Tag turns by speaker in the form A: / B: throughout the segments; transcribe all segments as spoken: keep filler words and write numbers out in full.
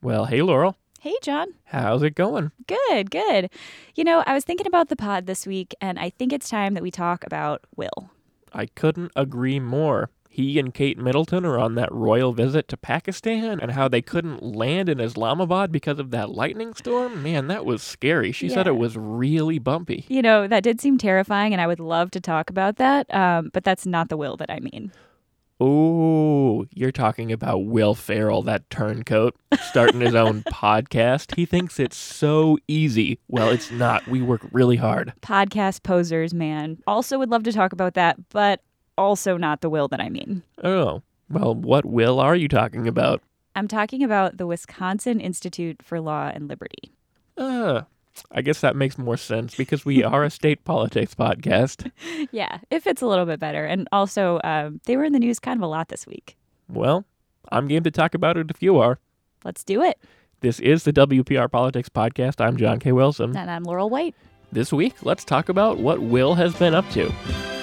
A: Well, hey, Laurel.
B: Hey, John.
A: How's it going?
B: Good, good. You know, I was thinking about the pod this week, and I think it's time that we talk about Will.
A: I couldn't agree more. He and Kate Middleton are on that royal visit to Pakistan, and how they couldn't land in Islamabad because of that lightning storm. Man, that was scary. She
B: Yeah.
A: said it was really bumpy.
B: You know, that did seem terrifying, and I would love to talk about that, um, but that's not the Will that I mean.
A: Oh, you're talking about Will Ferrell, that turncoat, starting his own podcast. He thinks it's so easy. Well, it's not. We work really hard.
B: Podcast posers, man. Also would love to talk about that, but also not the Will that I mean.
A: Oh, well, what Will are you talking about?
B: I'm talking about the Wisconsin Institute for Law and Liberty.
A: Uh, I guess that makes more sense because we are a state politics podcast.
B: Yeah, it fits a little bit better. And also, um, they were in the news kind of a lot this week.
A: Well, I'm game to talk about it if you are.
B: Let's do it.
A: This is the W P R Politics Podcast. I'm John K. Wilson.
B: And I'm Laurel White.
A: This week, let's talk about what Will has been up to.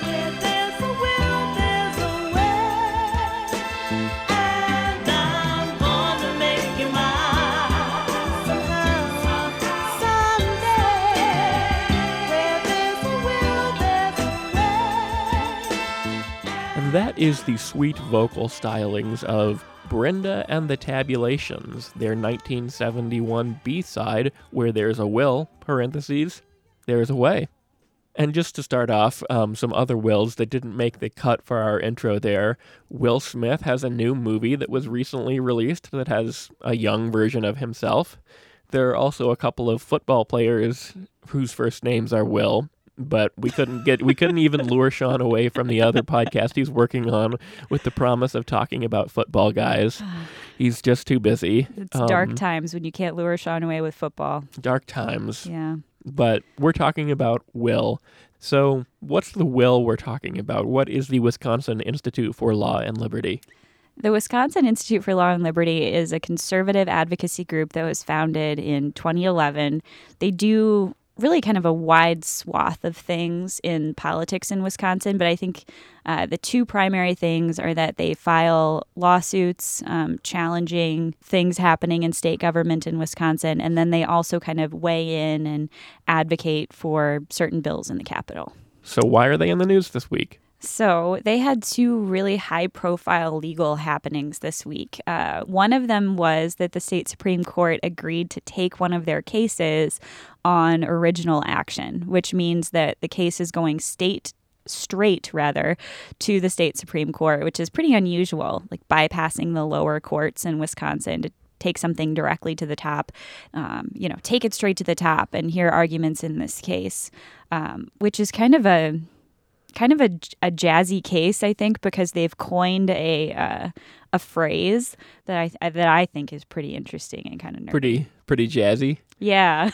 A: That is the sweet vocal stylings of Brenda and the Tabulations, their nineteen seventy-one B-side, Where There's a Will, parentheses, There's a Way. And just to start off, um, some other Wills that didn't make the cut for our intro there. Will Smith has a new movie that was recently released that has a young version of himself. There are also a couple of football players whose first names are Will. But we couldn't get we couldn't even lure Sean away from the other podcast he's working on with the promise of talking about football guys. He's just too busy.
B: It's
A: Um,
B: dark times when you can't lure Sean away with football.
A: Dark times.
B: Yeah.
A: But we're talking about Will. So what's the Will we're talking about? What is the Wisconsin Institute for Law and Liberty?
B: The Wisconsin Institute for Law and Liberty is a conservative advocacy group that was founded in twenty eleven. They do really kind of a wide swath of things in politics in Wisconsin, but I think uh, the two primary things are that they file lawsuits um, challenging things happening in state government in Wisconsin, and then they also kind of weigh in and advocate for certain bills in the Capitol.
A: So why are they in the news this week?
B: So they had two really high-profile legal happenings this week. Uh, one of them was that the state Supreme Court agreed to take one of their cases on original action, which means that the case is going state straight, rather, to the state Supreme Court, which is pretty unusual, like bypassing the lower courts in Wisconsin to take something directly to the top, um, you know, take it straight to the top and hear arguments in this case, um, which is kind of a... kind of a, a jazzy case, I think, because they've coined a uh, a phrase that I that I think is pretty interesting and kind of nerdy.
A: Pretty pretty jazzy.
B: Yeah.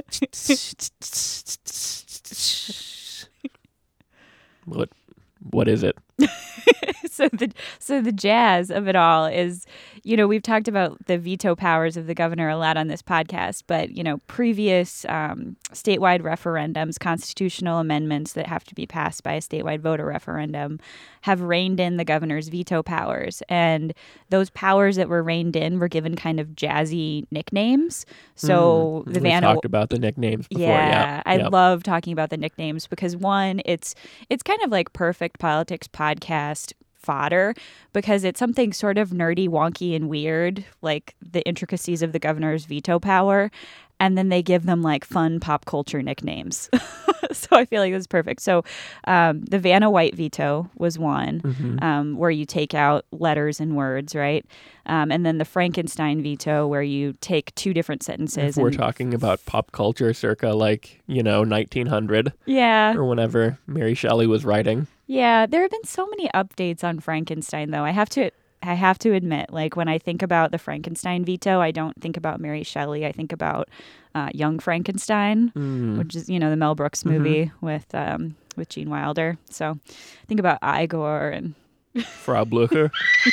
A: What what is it?
B: so the so the jazz of it all is, you know, we've talked about the veto powers of the governor a lot on this podcast, but, you know, previous um, statewide referendums, constitutional amendments that have to be passed by a statewide voter referendum have reined in the governor's veto powers. And those powers that were reined in were given kind of jazzy nicknames. So
A: mm,
B: the
A: we
B: Vanna...
A: talked about the nicknames before.
B: Yeah,
A: yeah.
B: I
A: yeah.
B: love talking about the nicknames because, one, it's it's kind of like perfect politics podcast fodder because it's something sort of nerdy, wonky, and weird, like the intricacies of the governor's veto power. And then they give them like fun pop culture nicknames. So I feel like this is perfect. So um, the Vanna White veto was one,
A: mm-hmm.
B: um, where you take out letters and words, right? Um, and then the Frankenstein veto, where you take two different sentences.
A: If we're
B: and,
A: talking about pop culture circa like, you know, nineteen hundred.
B: Yeah.
A: Or whenever Mary Shelley was writing.
B: Yeah, there have been so many updates on Frankenstein, though. I have to I have to admit, like, when I think about the Frankenstein veto, I don't think about Mary Shelley. I think about uh, Young Frankenstein,
A: mm.
B: which is, you know, the Mel Brooks movie mm-hmm. with um, with Gene Wilder. So think about Igor and...
A: Frau Blucher.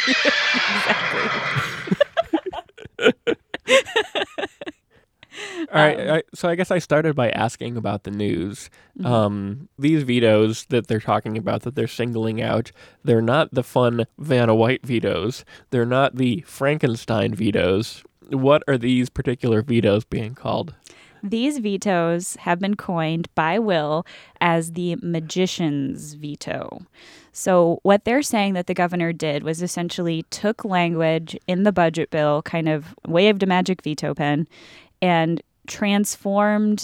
B: Exactly.
A: All right,
B: Um,
A: I, so I guess I started by asking about the news.
B: Mhm.
A: Um, these vetoes that they're talking about, that they're singling out, they're not the fun Vanna White vetoes. They're not the Frankenstein vetoes. What are these particular vetoes being called?
B: These vetoes have been coined by Will as the magician's veto. So what they're saying that the governor did was essentially took language in the budget bill, kind of waved a magic veto pen, and transformed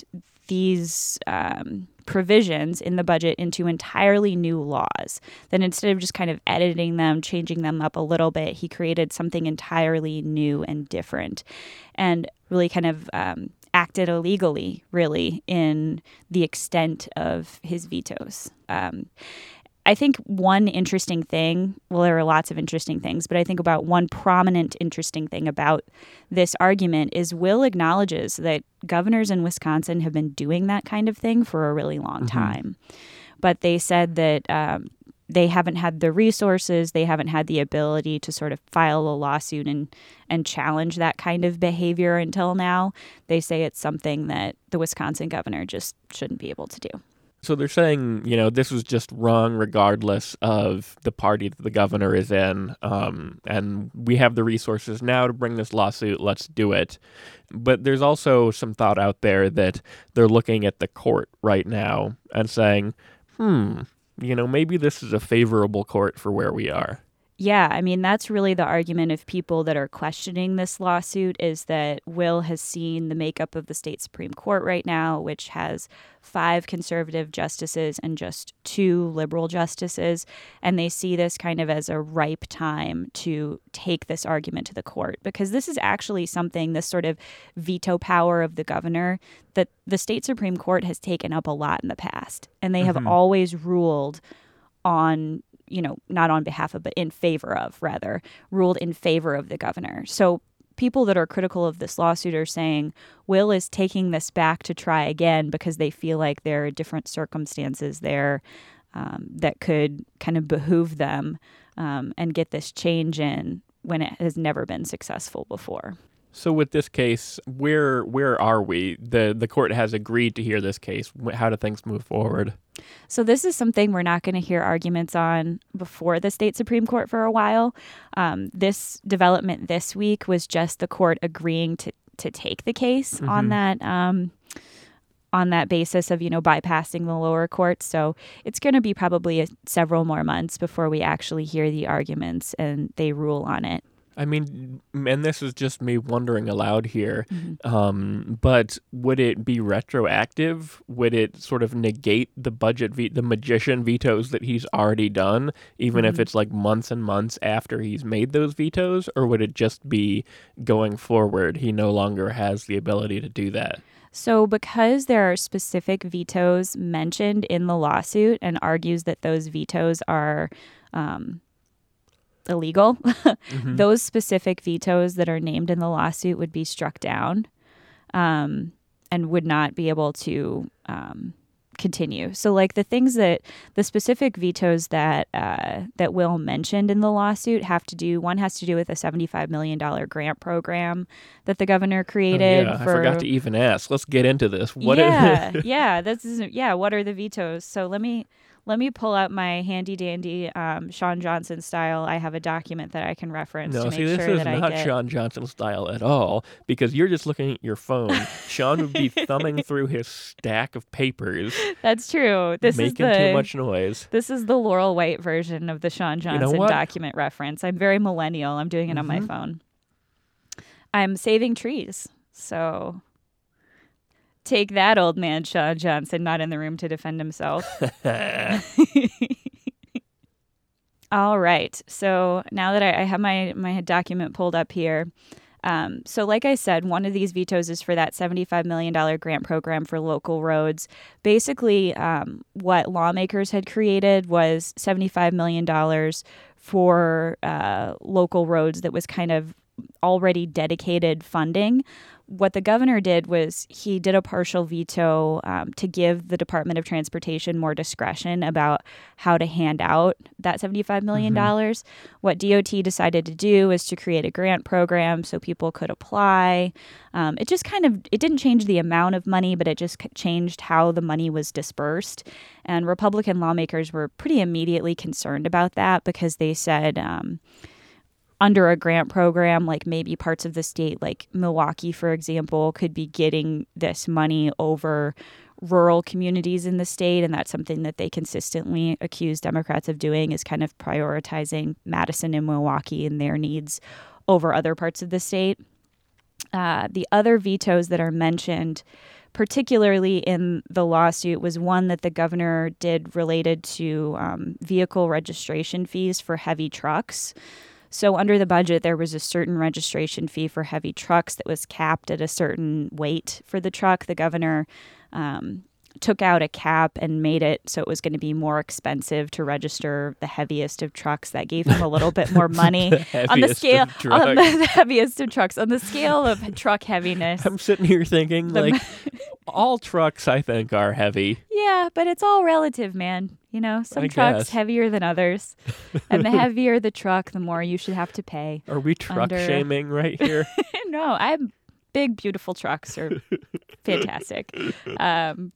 B: these um, provisions in the budget into entirely new laws. Then instead of just kind of editing them, changing them up a little bit, he created something entirely new and different, and really kind of um, acted illegally, really, in the extent of his vetoes. Um, I think one interesting thing, well, there are lots of interesting things, but I think about one prominent interesting thing about this argument is Will acknowledges that governors in Wisconsin have been doing that kind of thing for a really long mm-hmm. time. But they said that um, they haven't had the resources, they haven't had the ability to sort of file a lawsuit and, and challenge that kind of behavior until now. They say it's something that the Wisconsin governor just shouldn't be able to do.
A: So they're saying, you know, this was just wrong regardless of the party that the governor is in, um, and we have the resources now to bring this lawsuit, let's do it. But there's also some thought out there that they're looking at the court right now and saying, hmm, you know, maybe this is a favorable court for where we are.
B: Yeah, I mean, that's really the argument of people that are questioning this lawsuit is that Will has seen the makeup of the state Supreme Court right now, which has five conservative justices and just two liberal justices. And they see this kind of as a ripe time to take this argument to the court, because this is actually something, this sort of veto power of the governor, that the state Supreme Court has taken up a lot in the past. And they have mm-hmm. always ruled on, you know, not on behalf of, but in favor of, rather, ruled in favor of the governor. So people that are critical of this lawsuit are saying Will is taking this back to try again because they feel like there are different circumstances there um, that could kind of behoove them um, and get this change in when it has never been successful before.
A: So with this case, where where are we? The the court has agreed to hear this case. How do things move forward?
B: So this is something we're not going to hear arguments on before the state Supreme Court for a while. Um, this development this week was just the court agreeing to, to take the case mm-hmm. on that um, on that basis of, you know, bypassing the lower courts. So it's going to be probably a, several more months before we actually hear the arguments and they rule on it.
A: I mean, and this is just me wondering aloud here, mm-hmm. um, but would it be retroactive? Would it sort of negate the budget, ve- the magician vetoes that he's already done, even mm-hmm. if it's like months and months after he's made those vetoes? Or would it just be going forward, he no longer has the ability to do that?
B: So because there are specific vetoes mentioned in the lawsuit and argues that those vetoes are um, illegal, mm-hmm. those specific vetoes that are named in the lawsuit would be struck down um, and would not be able to um, continue. So like the things that the specific vetoes that uh, that Will mentioned in the lawsuit have to do, one has to do with a seventy-five million dollars grant program that the governor created.
A: Oh, yeah,
B: for,
A: I forgot to even ask. Let's get into this. What
B: yeah,
A: is
B: yeah, this is yeah. What are the vetoes? So let me let me pull out my handy dandy um, Shawn Johnson style. I have a document that I can reference
A: no,
B: to
A: see,
B: make
A: this
B: sure
A: is
B: that I
A: not
B: get.
A: Shawn Johnson style at all, because you're just looking at your phone. Shawn would be thumbing through his stack of papers.
B: That's true. This
A: making
B: is the,
A: too much noise.
B: This is the Laurel White version of the Shawn Johnson
A: you know
B: document reference. I'm very millennial. I'm doing it mm-hmm. on my phone. I'm saving trees, so take that, old man Shawn Johnson, not in the room to defend himself. All right. So now that I, I have my, my document pulled up here, um, so like I said, one of these vetoes is for that seventy-five million dollars grant program for local roads. Basically, um, what lawmakers had created was seventy-five million dollars for uh, local roads that was kind of already dedicated funding. What the governor did was he did a partial veto um, to give the Department of Transportation more discretion about how to hand out that seventy-five million dollars. Mm-hmm. What D O T decided to do is to create a grant program so people could apply. Um, it just kind of, it didn't change the amount of money, but it just changed how the money was dispersed. And Republican lawmakers were pretty immediately concerned about that because they said, um, under a grant program, like maybe parts of the state, like Milwaukee, for example, could be getting this money over rural communities in the state. And that's something that they consistently accuse Democrats of doing, is kind of prioritizing Madison and Milwaukee and their needs over other parts of the state. Uh, the other vetoes that are mentioned, particularly in the lawsuit, was one that the governor did related to um, vehicle registration fees for heavy trucks. So under the budget, there was a certain registration fee for heavy trucks that was capped at a certain weight for the truck. The governor um, took out a cap and made it so it was going to be more expensive to register the heaviest of trucks. That gave him a little bit more money
A: the
B: on the scale on the, the heaviest of trucks on the scale of truck heaviness.
A: I'm sitting here thinking,
B: The-
A: like, all trucks, I think, are heavy.
B: Yeah, but it's all relative, man. You know, some
A: I
B: trucks
A: guess.
B: heavier than others. And the heavier the truck, the more you should have to pay.
A: Are we truck
B: Under-
A: shaming right here?
B: No, I'm big, beautiful trucks are fantastic. Um,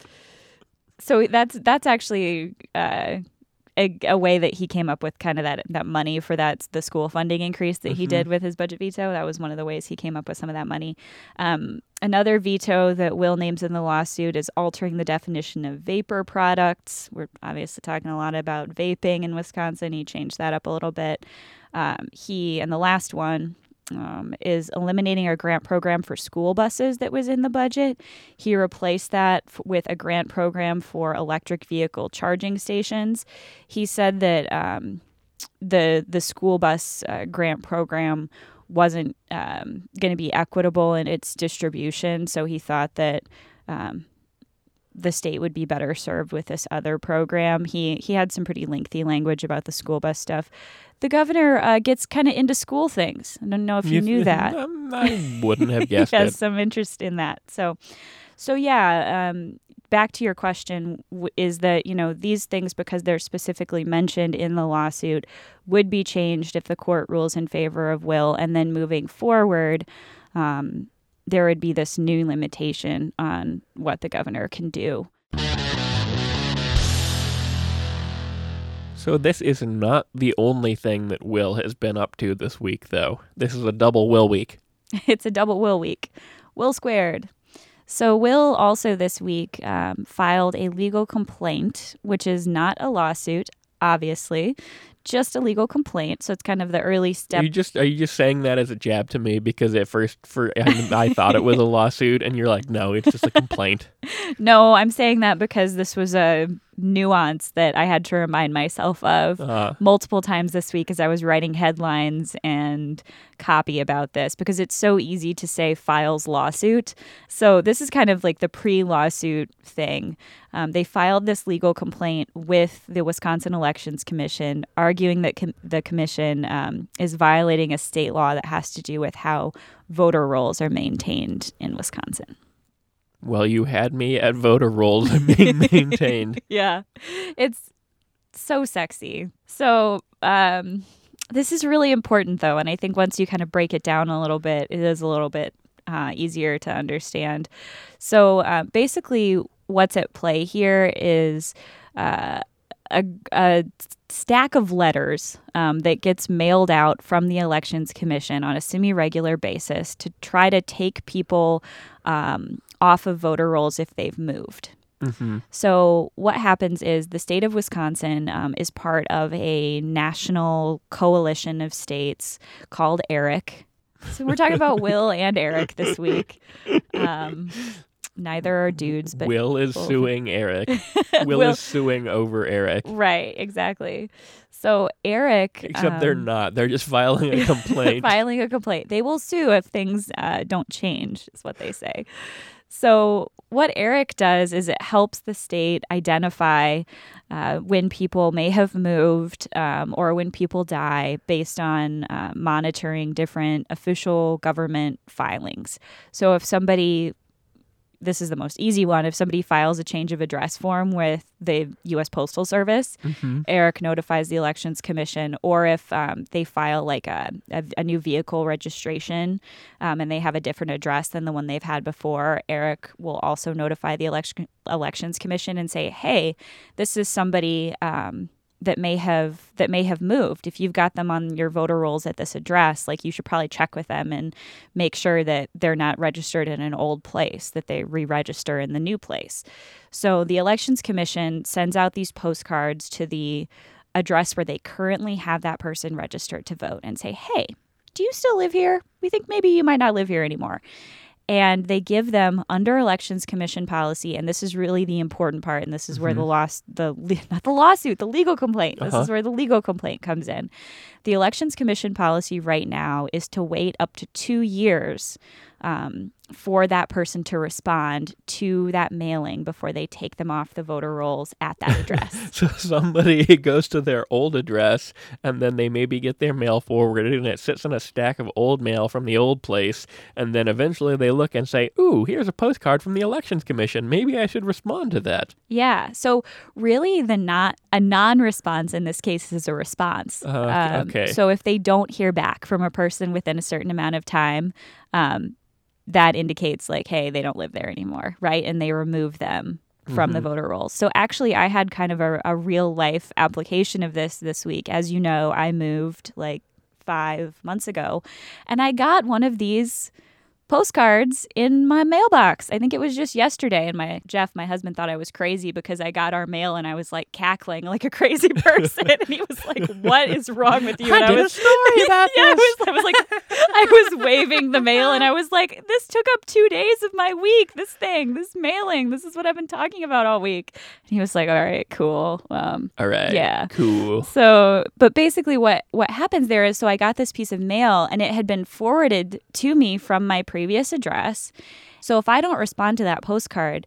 B: so that's that's actually uh, a, a way that he came up with kind of that that money for that the school funding increase that he
A: Mhm.
B: did with his budget veto. That was one of the ways he came up with some of that money. Um, another veto that Will names in the lawsuit is altering the definition of vapor products. We're obviously talking a lot about vaping in Wisconsin. He changed that up a little bit. Um, he and the last one. Um, is eliminating a grant program for school buses that was in the budget. He replaced that f- with a grant program for electric vehicle charging stations. He said that um, the the school bus uh, grant program wasn't um, going to be equitable in its distribution, so he thought that um, the state would be better served with this other program. He he had some pretty lengthy language about the school bus stuff. The governor uh, gets kind of into school things. I don't know if you, knew that.
A: Um, I wouldn't have
B: He
A: guessed
B: has
A: it.
B: some interest in that. So, so yeah. Um, back to your question, w- is that you know these things, because they're specifically mentioned in the lawsuit, would be changed if the court rules in favor of Will, and then moving forward, um, there would be this new limitation on what the governor can do.
A: So this is not the only thing that Will has been up to this week, though. This is a double Will week.
B: It's a double Will week. Will squared. So Will also this week um, filed a legal complaint, which is not a lawsuit, obviously, just a legal complaint. So it's kind of the early
A: Are
B: step.
A: you just are you just saying that as a jab to me? Because at first, for I, I thought it was a lawsuit, and you're like, no, it's just a complaint.
B: No, I'm saying that because this was a nuance that I had to remind myself of
A: Uh,
B: multiple times this week as I was writing headlines and copy about this, because it's so easy to say files lawsuit. So this is kind of like the pre-lawsuit thing. Um, they filed this legal complaint with the Wisconsin Elections Commission, arguing that com- the commission um, is violating a state law that has to do with how voter rolls are maintained in Wisconsin.
A: well, you had me at voter rolls being maintained.
B: Yeah, it's so sexy. So um, this is really important, though, and I think once you kind of break it down a little bit, it is a little bit uh, easier to understand. So uh, basically, what's at play here is uh, a, a stack of letters um, that gets mailed out from the Elections Commission on a semi-regular basis to try to take people um, off of voter rolls if they've moved.
A: Mm-hmm.
B: So what happens is the state of Wisconsin um, is part of a national coalition of states called ERIC. So we're talking about Will and Eric this week. Um, neither are dudes, but
A: Will is
B: both.
A: suing Eric. Will,
B: Will-
A: is suing over Eric.
B: right, exactly. So Eric,
A: Except they're
B: um,
A: not. They're just filing a complaint.
B: filing a complaint. They will sue if things uh, don't change, is what they say. So what Eric does is it helps the state identify uh, when people may have moved um, or when people die based on uh, monitoring different official government filings. So if somebody, this is the most easy one, if somebody files a change of address form with the U S Postal Service,
A: Mm-hmm.
B: Eric notifies the Elections Commission, or if um, they file like a, a, a new vehicle registration um, and they have a different address than the one they've had before, Eric will also notify the election, Elections Commission and say, hey, this is somebody um, that may have that may have moved. If you've got them on your voter rolls at this address, like you should probably check with them and make sure that they're not registered in an old place, that they re-register in the new place. So the Elections Commission sends out these postcards to the address where they currently have that person registered to vote and say, hey, do you still live here? We think maybe you might not live here anymore. And they give them under Elections Commission policy, and this is really the important part, and this is mm-hmm. where the loss, the not the lawsuit, the legal complaint. This uh-huh. is where the legal complaint comes in. The Elections Commission policy right now is to wait up to two years um, for that person to respond to that mailing before they take them off the voter rolls at that address.
A: So somebody goes to their old address, and then they maybe get their mail forwarded, and it sits in a stack of old mail from the old place, and then eventually they look and say, ooh, here's a postcard from the Elections Commission. Maybe I should respond to that.
B: Yeah. So really the not a non-response in this case is a response.
A: Uh,
B: um,
A: okay.
B: So if they don't hear back from a person within a certain amount of time, um, that indicates like, hey, they don't live there anymore, right? And they remove them from mm-hmm. the voter rolls. So actually, I had kind of a, a real life application of this this week. As you know, I moved like five months ago, and I got one of these postcards in my mailbox. I think it was just yesterday. And my Jeff, my husband, thought I was crazy because I got our mail and I was like cackling like a crazy person. And he was like, "What is wrong with you?"
A: And
B: I,
A: I did
B: was,
A: a story about
B: yeah,
A: this.
B: I was, I was like, I was waving the mail and I was like, "This took up two days of my week. This thing, this mailing. This is what I've been talking about all week." And he was like, "All right, cool. Um,
A: all right,
B: yeah,
A: cool."
B: So, but basically, what what happens there is, so I got this piece of mail and it had been forwarded to me from my previous previous address. So if I don't respond to that postcard,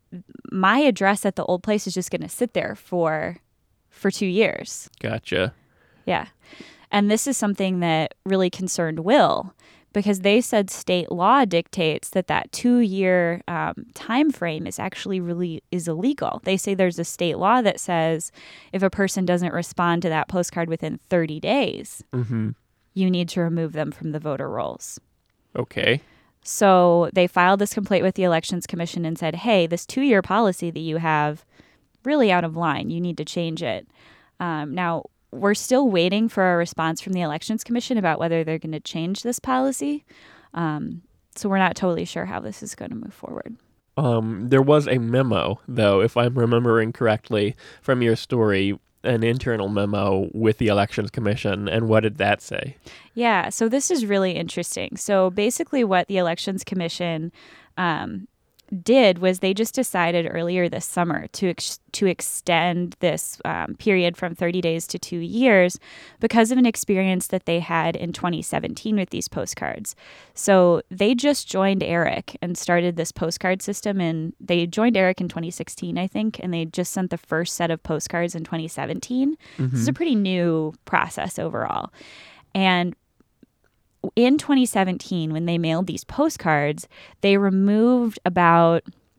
B: my address at the old place is just going to sit there for for two years.
A: Gotcha.
B: Yeah. And this is something that really concerned Will, because they said state law dictates that that two-year um, time frame is actually really is illegal. They say there's a state law that says if a person doesn't respond to that postcard within thirty days,
A: mm-hmm.
B: you need to remove them from the voter rolls.
A: Okay.
B: So they filed this complaint with the Elections Commission and said, hey, this two-year policy that you have, really out of line. You need to change it. Um, now, we're still waiting for a response from the Elections Commission about whether they're going to change this policy. Um, so we're not totally sure how this is going to move forward.
A: Um, there was a memo, though, if I'm remembering correctly from your story, an internal memo with the Elections Commission. And what did that say?
B: Yeah, so this is really interesting. So basically what the Elections Commission um, did was they just decided earlier this summer to ex- to extend this um, period from thirty days to two years because of an experience that they had in twenty seventeen with these postcards. So they just joined ERIC and started this postcard system, and they joined ERIC in twenty sixteen, I think, and they just sent the first set of postcards in twenty seventeen. Mm-hmm. This is a pretty new process overall. And in twenty seventeen, when they mailed these postcards, they removed about,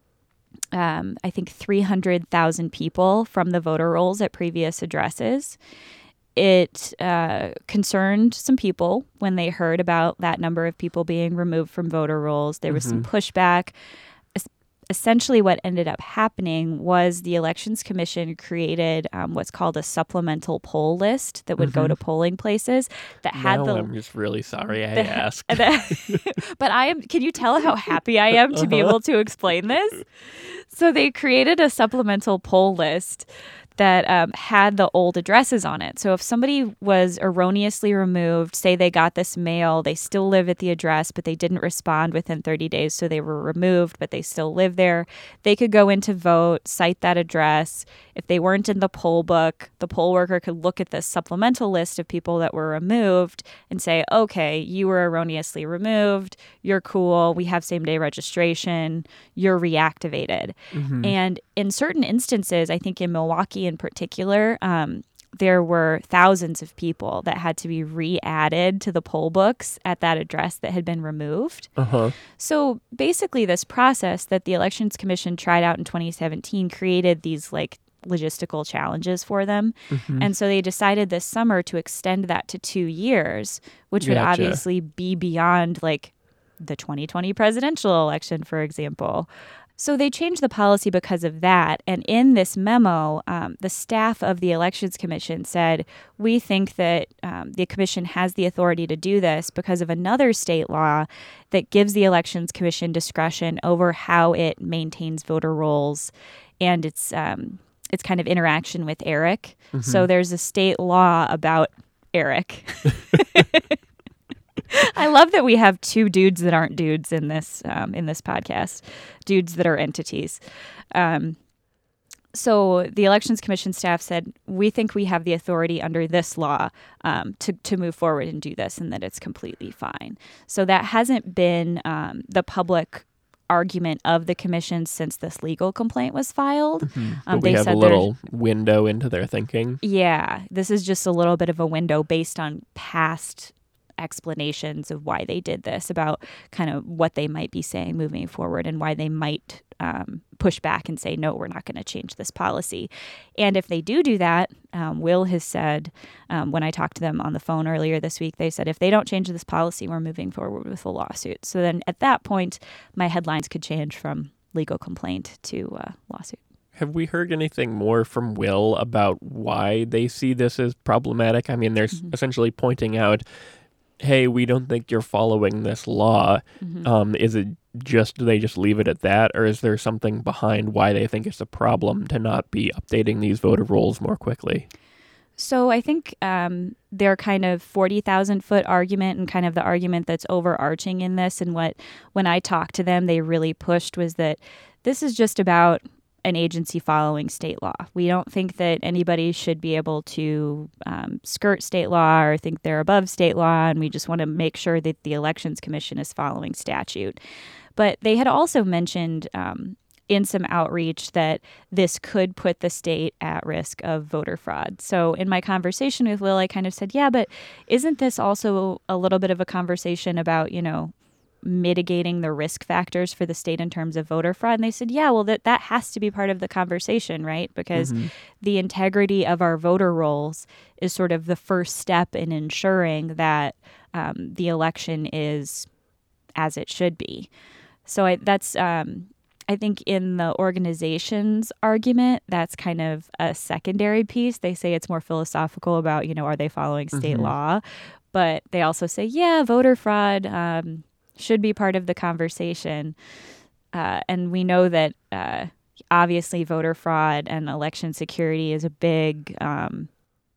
B: um, I think, three hundred thousand people from the voter rolls at previous addresses. It uh, concerned some people when they heard about that number of people being removed from voter rolls. There was mm-hmm. some pushback. Essentially, what ended up happening was the Elections Commission created um, what's called a supplemental poll list that would mm-hmm. go to polling places that had
A: now
B: the.
A: I'm just really sorry I
B: the,
A: asked.
B: The, but I am. Can you tell how happy I am to uh-huh. be able to explain this? So they created a supplemental poll list that um, had the old addresses on it. So if somebody was erroneously removed, say they got this mail, they still live at the address, but they didn't respond within thirty days, so they were removed, but they still live there, they could go in to vote, cite that address. If they weren't in the poll book, the poll worker could look at this supplemental list of people that were removed and say, okay, you were erroneously removed, you're cool, we have same-day registration, you're reactivated. Mm-hmm. And in certain instances, I think in Milwaukee in particular, um, there were thousands of people that had to be re-added to the poll books at that address that had been removed.
A: Uh-huh.
B: So basically this process that the Elections Commission tried out in twenty seventeen created these like logistical challenges for them. Mm-hmm. And so they decided this summer to extend that to two years, which would
A: Gotcha.
B: obviously be beyond like the twenty twenty presidential election, for example. So they changed the policy because of that. And in this memo, um, the staff of the Elections Commission said, we think that um, the commission has the authority to do this because of another state law that gives the Elections Commission discretion over how it maintains voter rolls and its um, its kind of interaction with ERIC. Mm-hmm. So there's a state law about ERIC. I love that we have two dudes that aren't dudes in this um, in this podcast, dudes that are entities. Um, so the Elections Commission staff said, we think we have the authority under this law um, to, to move forward and do this and that it's completely fine. So that hasn't been um, the public argument of the commission since this legal complaint was filed.
A: Mm-hmm.
B: Um,
A: but we
B: they
A: have
B: said
A: a little window into their thinking.
B: Yeah, this is just a little bit of a window based on past explanations of why they did this, about kind of what they might be saying moving forward and why they might um, push back and say, no, we're not going to change this policy. And if they do do that, um, Will has said, um, when I talked to them on the phone earlier this week, they said, if they don't change this policy, we're moving forward with a lawsuit. So then at that point, my headlines could change from legal complaint to uh, lawsuit.
A: Have we heard anything more from Will about why they see this as problematic? I mean, they're mm-hmm. essentially pointing out, hey, we don't think you're following this law. Mm-hmm. Um, is it just, do they just leave it at that? Or is there something behind why they think it's a problem to not be updating these voter rolls more quickly?
B: So I think um, their kind of forty thousand foot argument and kind of the argument that's overarching in this, and what, when I talked to them, they really pushed was that this is just about an agency following state law. We don't think that anybody should be able to um, skirt state law or think they're above state law, and we just want to make sure that the Elections Commission is following statute. But they had also mentioned um, in some outreach that this could put the state at risk of voter fraud. So in my conversation with Will, I kind of said, yeah, but isn't this also a little bit of a conversation about, you know, mitigating the risk factors for the state in terms of voter fraud? And they said, yeah, well, that, that has to be part of the conversation, right? Because mm-hmm. the integrity of our voter rolls is sort of the first step in ensuring that um, the election is as it should be. So I, that's, um, I think in the organization's argument, that's kind of a secondary piece. They say it's more philosophical about, you know, are they following state mm-hmm. law? But they also say, yeah, voter fraud um, should be part of the conversation. Uh, and we know that uh, obviously voter fraud and election security is a big um,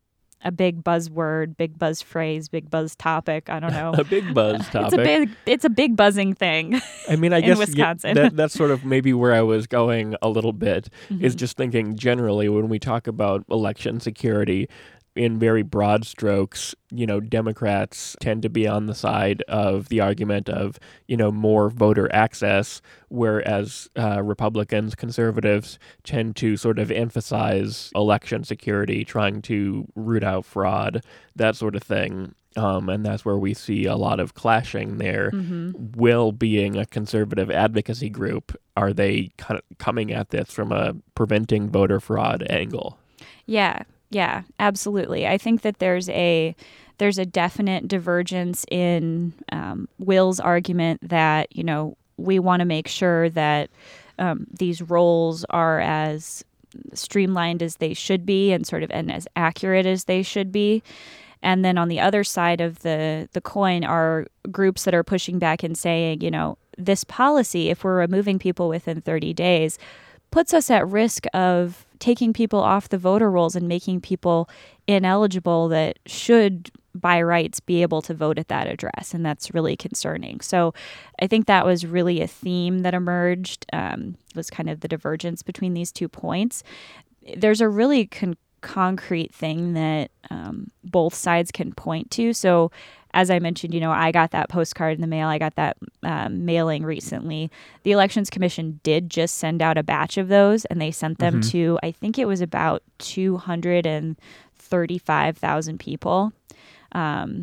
B: a big buzzword, big buzz phrase, big buzz topic. I don't know.
A: a big buzz topic.
B: It's a big it's a big buzzing thing.
A: I mean, I
B: in
A: guess
B: Wisconsin.
A: Yeah, that, that's sort of maybe where I was going a little bit, mm-hmm. is just thinking generally when we talk about election security, in very broad strokes, you know, Democrats tend to be on the side of the argument of, you know, more voter access, whereas uh, Republicans, conservatives tend to sort of emphasize election security, trying to root out fraud, that sort of thing. Um, and that's where we see a lot of clashing there. Mm-hmm. Will, being a conservative advocacy group, are they kind of coming at this from a preventing voter fraud angle?
B: Yeah. Yeah, absolutely. I think that there's a there's a definite divergence in um, Will's argument that, you know, we want to make sure that um, these roles are as streamlined as they should be and sort of and as accurate as they should be. And then on the other side of the, the coin are groups that are pushing back and saying, you know, this policy, if we're removing people within thirty days, puts us at risk of taking people off the voter rolls and making people ineligible that should, by rights, be able to vote at that address. And that's really concerning. So I think that was really a theme that emerged, um, was kind of the divergence between these two points. There's a really con- concrete thing that um, both sides can point to. So as I mentioned, you know, I got that postcard in the mail. I got that um, mailing recently. The Elections Commission did just send out a batch of those, and they sent them mm-hmm. to, I think it was about two hundred thirty-five thousand people. Um,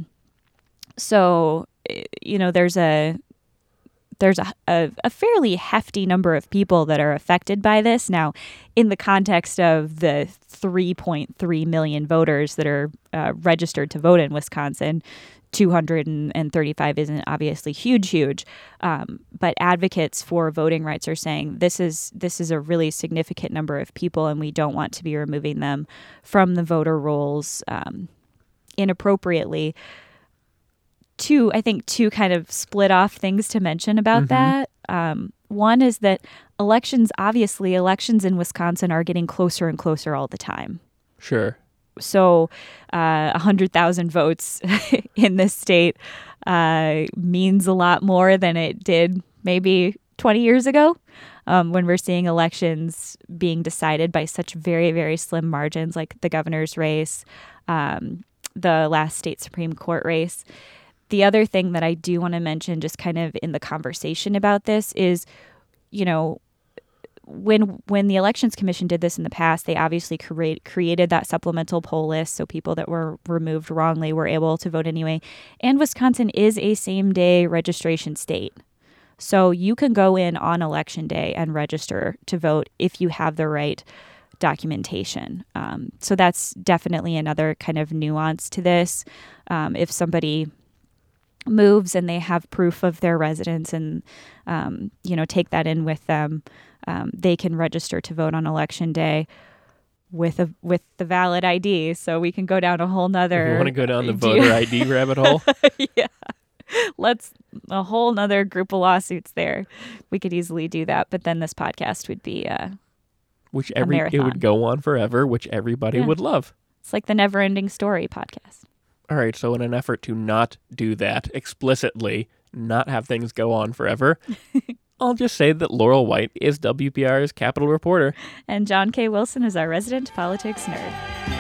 B: so, you know, there's a there's a, a, a fairly hefty number of people that are affected by this. Now, in the context of the three point three million voters that are uh, registered to vote in Wisconsin, two hundred thirty-five isn't obviously huge, huge. Um, but advocates for voting rights are saying this is this is a really significant number of people, and we don't want to be removing them from the voter rolls um, inappropriately. Two, I think, two kind of split off things to mention about mm-hmm. that. Um, one is that elections, obviously, elections in Wisconsin are getting closer and closer all the time.
A: Sure.
B: So uh, one hundred thousand votes in this state uh, means a lot more than it did maybe twenty years ago um, when we're seeing elections being decided by such very, very slim margins, like the governor's race, um, the last state Supreme Court race. The other thing that I do want to mention just kind of in the conversation about this is, you know, when when the Elections Commission did this in the past, they obviously create, created that supplemental poll list so people that were removed wrongly were able to vote anyway. And Wisconsin is a same-day registration state. So you can go in on Election Day and register to vote if you have the right documentation. Um, so that's definitely another kind of nuance to this. Um, if somebody moves and they have proof of their residence and, um, you know, take that in with them, um, they can register to vote on Election Day with a with the valid I D. So we can go down a whole nother...
A: If you want to go down the voter I D rabbit hole?
B: Yeah. Let's... A whole nother group of lawsuits there. We could easily do that. But then this podcast would be uh,
A: which every
B: a
A: It would go on forever, which everybody
B: yeah.
A: would love.
B: It's like the Never Ending Story podcast.
A: All right, so in an effort to not do that explicitly, not have things go on forever, I'll just say that Laurel White is W P R's Capitol reporter.
B: And John K. Wilson is our resident politics nerd.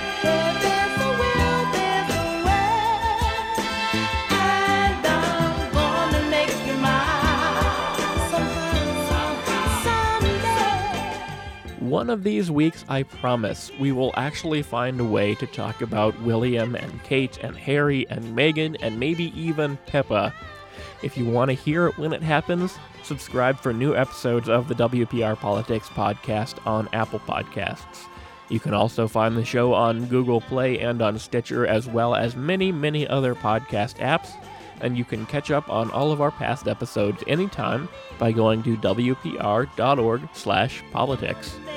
A: One of these weeks, I promise, we will actually find a way to talk about William and Kate and Harry and Meghan and maybe even Pippa. If you want to hear it when it happens, subscribe for new episodes of the W P R Politics podcast on Apple Podcasts. You can also find the show on Google Play and on Stitcher, as well as many, many other podcast apps. And you can catch up on all of our past episodes anytime by going to W P R dot org slash politics.